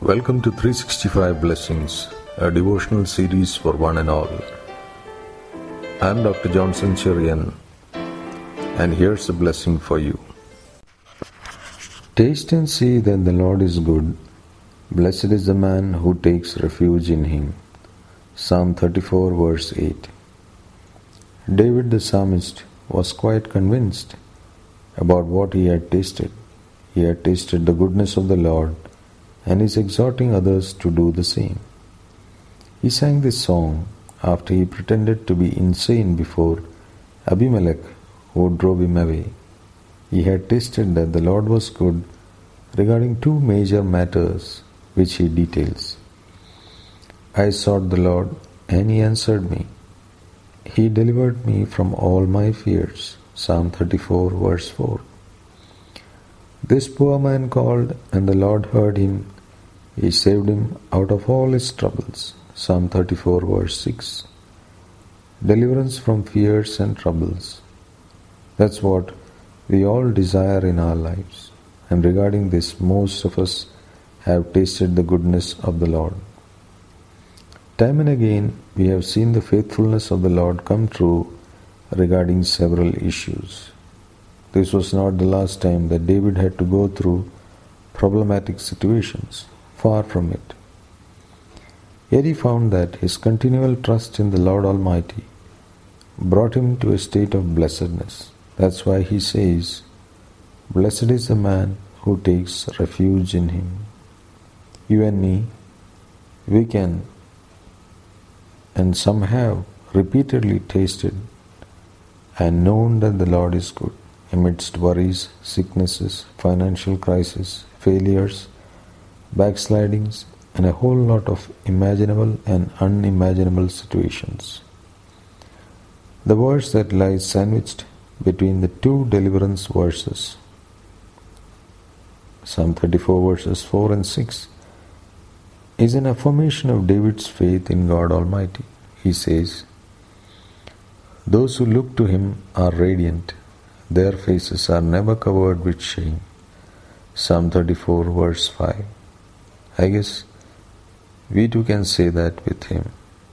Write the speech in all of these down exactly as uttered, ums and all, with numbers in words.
Welcome to three sixty-five Blessings, a devotional series for one and all. I am Doctor Johnson Cherian, and here's a blessing for you. Taste and see that the Lord is good. Blessed is the man who takes refuge in him. Psalm thirty-four, verse eight. David the psalmist was quite convinced about what he had tasted. He had tasted the goodness of the Lord and is exhorting others to do the same. He sang this song after he pretended to be insane before Abimelech, who drove him away. He had tasted that the Lord was good regarding two major matters which he details. I sought the Lord, and he answered me. He delivered me from all my fears. Psalm thirty-four, verse four. This poor man called, and the Lord heard him. He saved him out of all his troubles. Psalm thirty-four, verse six. Deliverance from fears and troubles. That's what we all desire in our lives. And regarding this, most of us have tasted the goodness of the Lord. Time and again, we have seen the faithfulness of the Lord come true regarding several issues. This was not the last time that David had to go through problematic situations. Far from it. Yet he found that his continual trust in the Lord Almighty brought him to a state of blessedness. That's why he says, "Blessed is the man who takes refuge in him." You and me, we can, and some have, repeatedly tasted and known that the Lord is good amidst worries, sicknesses, financial crisis, failures, backslidings, and a whole lot of imaginable and unimaginable situations. The verse that lies sandwiched between the two deliverance verses, Psalm thirty-four, verses four and six, is an affirmation of David's faith in God Almighty. He says, "Those who look to him are radiant, their faces are never covered with shame." Psalm thirty-four, verse five. I guess we too can say that with him.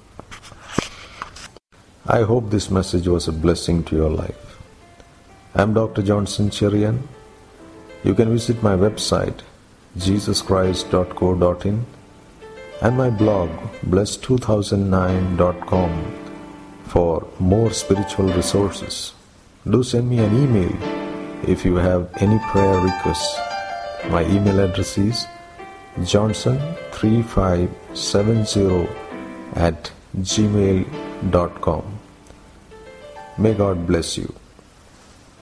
I hope this message was a blessing to your life. I am Doctor Johnson Cherian. You can visit my website, jesus christ dot co dot in, and my blog, bless two thousand nine dot com, for more spiritual resources. Do send me an email if you have any prayer requests. My email address is johnson three five seven zero at gmail dot com. May God bless you.